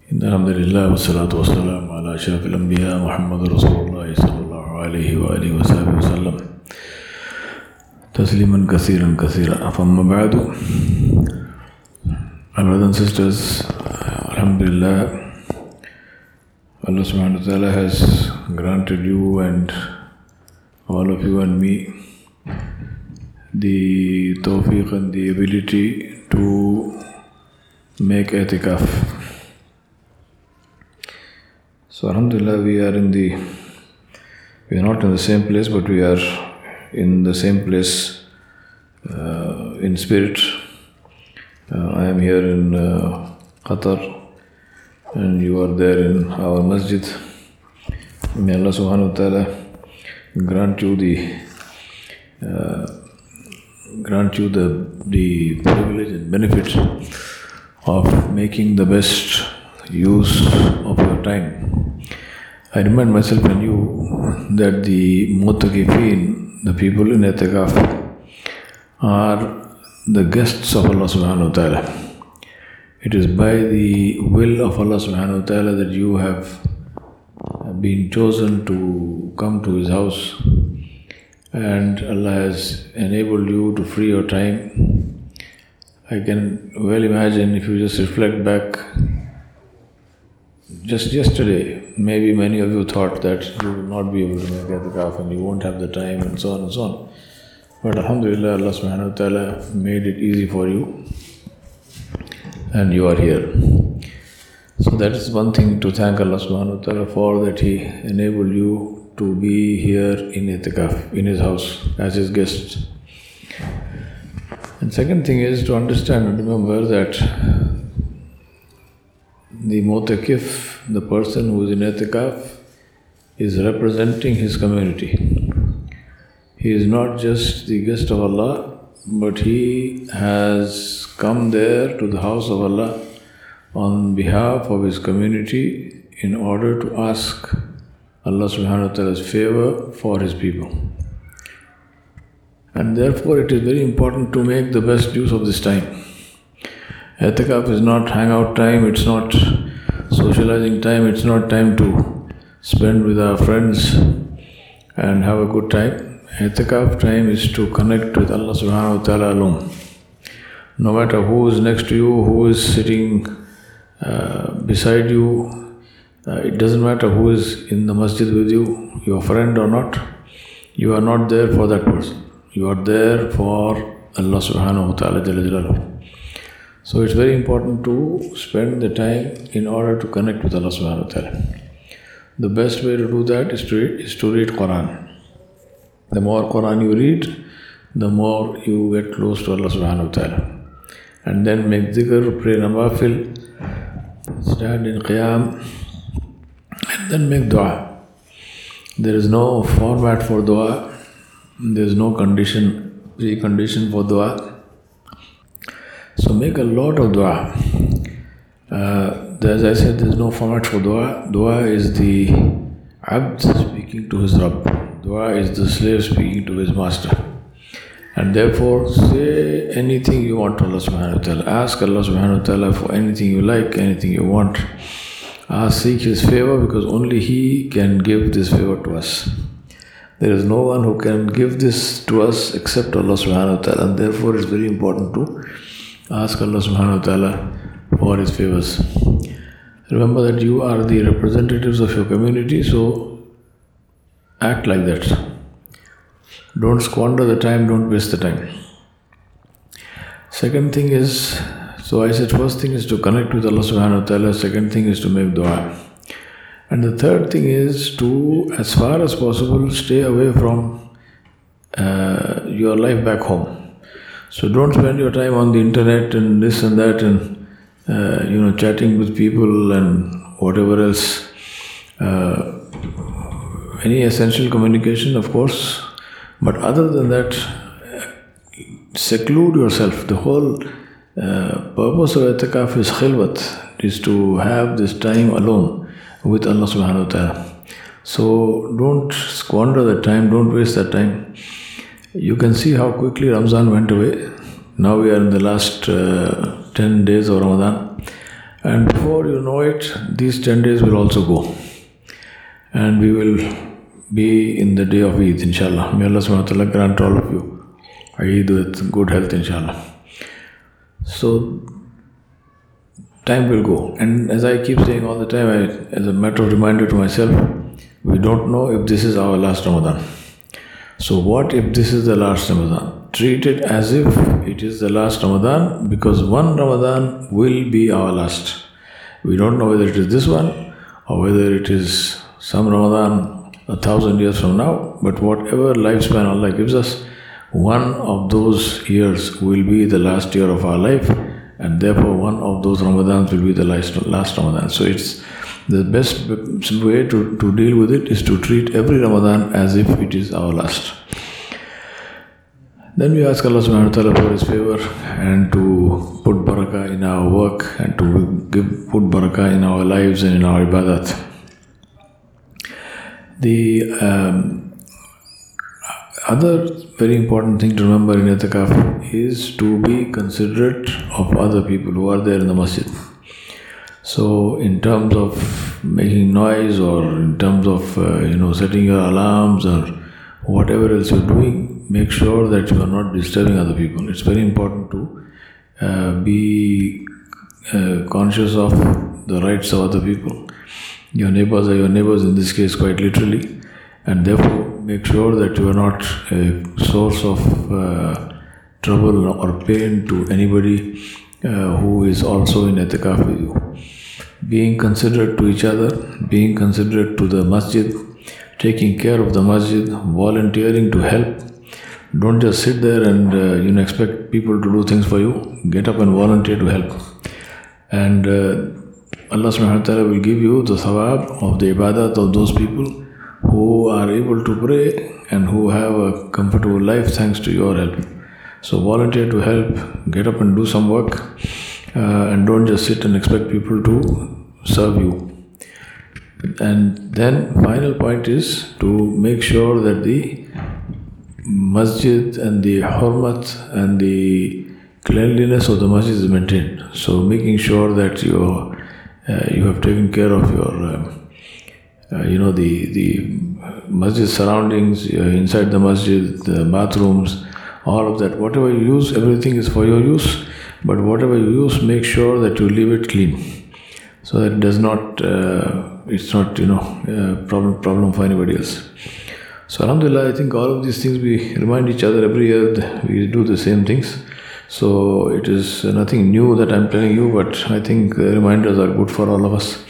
Alhamdulillah, wassalatu wassalamu ala ashrafil anbiya Muhammad Rasulullah sallallahu alayhi wa alihi wa sahbihi wa sallam tasliman kathiran kathira. Amma ba'du, my brothers and sisters, Alhamdulillah, Allah subhanahu wa ta'ala has granted you and all of you and me the tawfiq and the ability to make i'tikaf. So Alhamdulillah, we are not in the same place, but we are in the same place in spirit. I am here in Qatar and you are there in our masjid. May Allah subhanahu wa ta'ala grant you the privilege and benefit of making the best use of your time. I remind myself and you that the mu'takifin, the people in i'tikaf, are the guests of Allah subhanahu wa ta'ala. It is by the will of Allah subhanahu wa ta'ala that you have been chosen to come to His house, and Allah has enabled you to free your time. I can well imagine, if you just reflect back, just yesterday, maybe many of you thought that you will not be able to make i'tikaf and you won't have the time and so on and so on. But Alhamdulillah, Allah subhanahu wa ta'ala made it easy for you and you are here. So that is one thing to thank Allah subhanahu wa ta'ala for, that He enabled you to be here in i'tikaf, in His house, as His guest. And second thing is to understand and remember that the mu'takif, the person who is in i'tikaf, is representing his community. He is not just the guest of Allah, but he has come there to the house of Allah on behalf of his community in order to ask Allah subhanahu wa ta'ala's favor for his people. And therefore it is very important to make the best use of this time. i'tikaf is not hangout time, it's not socializing time, it's not time to spend with our friends and have a good time. i'tikaf time is to connect with Allah subhanahu wa ta'ala alone. No matter who is next to you, who is sitting beside you, it doesn't matter who is in the masjid with you, your friend or not, you are not there for that person. You are there for Allah subhanahu wa ta'ala jalla jalaluhu. So it's very important to spend the time in order to connect with Allah subhanahu wa ta'ala. The best way to do that is to read Quran. The more Quran you read, the more you get close to Allah subhanahu wa ta'ala. And then make dhikr, pray nawafil, stand in qiyam, and then make dua. There is no format for dua, there is no precondition for dua. So make a lot of dua. As I said, there is no format for dua. Dua is the abd speaking to his Rabb. Dua is the slave speaking to his master. And therefore, say anything you want to Allah subhanahu wa ta'ala. Ask Allah subhanahu wa ta'ala for anything you like, anything you want. Seek His favor, because only He can give this favor to us. There is no one who can give this to us except Allah subhanahu wa ta'ala. And therefore, it's very important to ask Allah subhanahu wa ta'ala for His favors. Remember that you are the representatives of your community, so act like that. Don't squander the time, don't waste the time. Second thing is, so I said first thing is to connect with Allah subhanahu wa ta'ala, second thing is to make dua. And the third thing is to, as far as possible, stay away from your life back home. So don't spend your time on the internet and this and that and chatting with people and whatever else. Any essential communication, of course, but other than that, seclude yourself. The whole purpose of i'tikaf is khilwat, is to have this time alone with Allah subhanahu wa ta'ala. So don't squander that time, don't waste that time. You can see how quickly Ramzan went away. Now we are in the last 10 days of Ramadan. And before you know it, these 10 days will also go. And we will be in the day of Eid, inshallah. May Allah subhanahu wa ta'ala grant all of you Eid with good health, inshallah. So, time will go. And as I keep saying all the time, as a matter of reminder to myself, we don't know if this is our last Ramadan. So what if this is the last Ramadan? Treat it as if it is the last Ramadan, because one Ramadan will be our last. We don't know whether it is this one or whether it is some Ramadan 1,000 years from now, but whatever lifespan Allah gives us, one of those years will be the last year of our life, and therefore one of those Ramadans will be the last Ramadan. So it's the best way to deal with it is to treat every Ramadan as if it is our last. Then we ask Allah subhanahu wa ta'ala for His favor and to put barakah in our work and to put barakah in our lives and in our ibadat. The other very important thing to remember in i'tikaf is to be considerate of other people who are there in the masjid. So in terms of making noise or in terms of setting your alarms or whatever else you're doing, make sure that you are not disturbing other people. It's very important to be conscious of the rights of other people. Your neighbors are your neighbors in this case, quite literally, and therefore make sure that you are not a source of trouble or pain to anybody who is also in i'tikaf with you. Being considerate to each other, being considerate to the masjid, taking care of the masjid, volunteering to help. Don't just sit there and expect people to do things for you. Get up and volunteer to help. And Allah subhanahu wa ta'ala will give you the thawab of the ibadat of those people who are able to pray and who have a comfortable life thanks to your help. So volunteer to help, get up and do some work, and don't just sit and expect people to serve you. And then final point is to make sure that the masjid and the hurmat and the cleanliness of the masjid is maintained. So making sure that you have taken care of your the masjid surroundings, inside the masjid, the bathrooms, all of that. Whatever you use, everything is for your use, but whatever you use, make sure that you leave it clean, so that it does not, it's not, problem for anybody else. So alhamdulillah, I think all of these things we remind each other every year, we do the same things. So it is nothing new that I'm telling you, but I think reminders are good for all of us.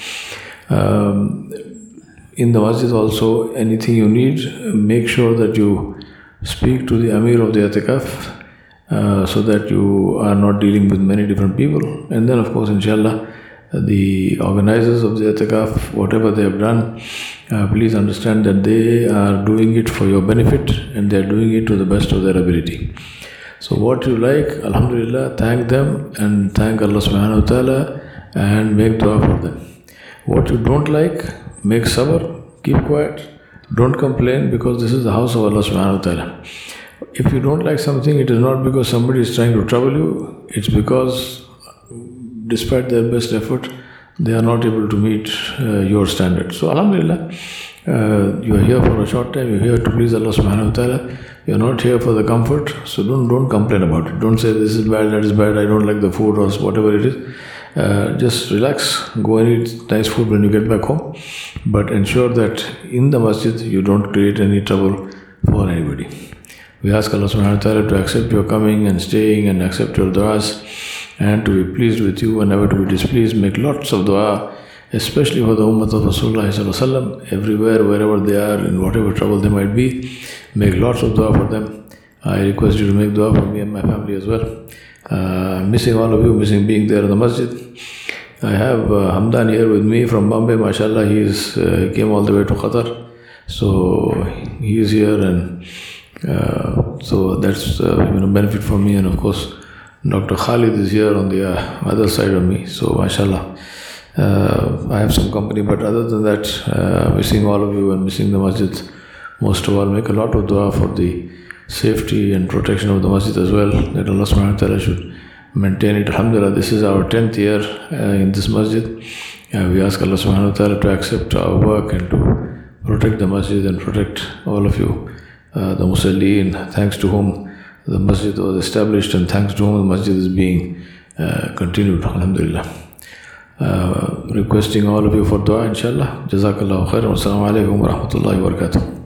In the masjid also, anything you need, make sure that you speak to the Amir of the i'tikaf, so that you are not dealing with many different people. And then of course, inshallah, the organizers of the i'tikaf, whatever they have done, please understand that they are doing it for your benefit and they are doing it to the best of their ability. So what you like, alhamdulillah, thank them and thank Allah subhanahu wa ta'ala and make dua for them. What you don't like, make sabr, keep quiet, don't complain, because this is the house of Allah subhanahu wa ta'ala. If you don't like something, it is not because somebody is trying to trouble you, it's because despite their best effort, they are not able to meet your standards. So alhamdulillah, you are here for a short time, you are here to please Allah subhanahu wa ta'ala. You are not here for the comfort, so don't complain about it. Don't say this is bad, that is bad, I don't like the food or whatever it is. Just relax, go and eat nice food when you get back home. But ensure that in the masjid you don't create any trouble for anybody. We ask Allah subhanahu wa ta'ala to accept your coming and staying and accept your du'as and to be pleased with you and never to be displeased. Make lots of du'a, especially for the ummah of Rasulullah sallallahu alaihi wasallam, everywhere, wherever they are, in whatever trouble they might be. Make lots of dua for them. I request you to make dua for me and my family as well. Missing all of you, missing being there in the masjid. I have Hamdan here with me from Bombay, mashallah. He came all the way to Qatar. So he is here, and so that's benefit for me. And of course, Dr. Khalid is here on the other side of me. So mashallah, I have some company. But other than that, missing all of you and missing the masjid most of all, make a lot of dua for the safety and protection of the masjid as well, that Allah subhanahu wa ta'ala should maintain it. Alhamdulillah, this is our 10th year in this masjid. We ask Allah subhanahu wa ta'ala to accept our work and to protect the masjid and protect all of you, the Musalleen, thanks to whom the masjid was established and thanks to whom the masjid is being continued. Alhamdulillah. Requesting all of you for dua, inshallah. Jazakallahu khairan. Wassalamu alaikum wa rahmatullahi wa barakatuh.